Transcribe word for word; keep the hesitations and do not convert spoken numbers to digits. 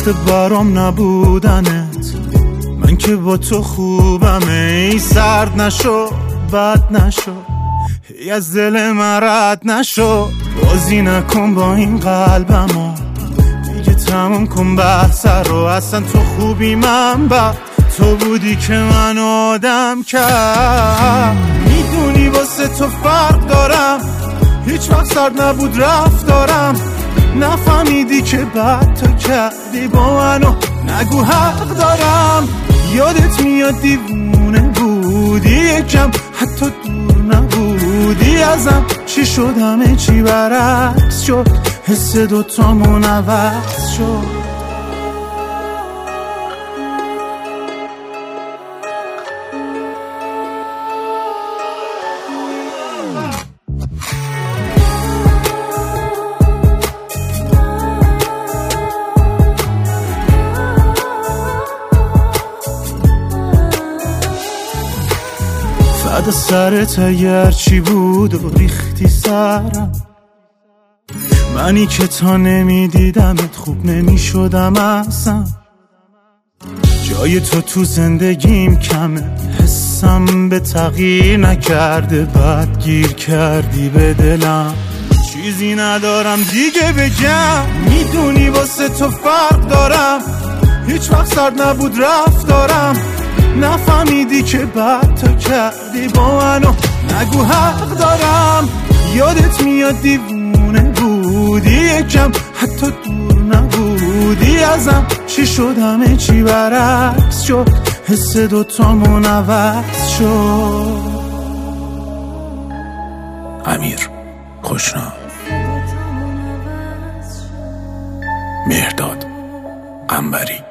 وقت برام نبودنت، من که با تو خوبم. ای سرد نشو بد نشو، ای از دل من رد نشو، بازی نکن با این قلبمو، دیگه تموم کن بحث رو. اصلا تو خوبی من بد، تو بودی که من آدم کرد. میدونی واسه تو فرق دارم، هیچ وقت سرد نبود رفتارم. نفهمیدی که بد تو کردی با منو، نگو حق دارم. یادت میاد دیوونه بودی یکم، حتی دور نبودی ازم. چی شد همه چی برعکس شد، حس دوتامون عوض شد. فدا سرت اگر چی بود و ریختی سرم، منی که تا نمیدیدمت خوب نمیشدم اصلا. جای تو تو زندگیم کمه، حسم به تغییر نکرده، بعد گیر کردی به دلم. چیزی ندارم دیگه بگم، میدونی واسه تو فرق دارم، هیچ وقت سرد نبود رفتارم. نفهمیدی که بد تو کردی با منو، نگو حق دارم. یادت میاد دیوونه بودی یکم، حتی دور نبودی ازم. چی شد همه چی برعکس شد، حس دوتامون عوض شد. امیر خوشنام، مهرداد عنبری.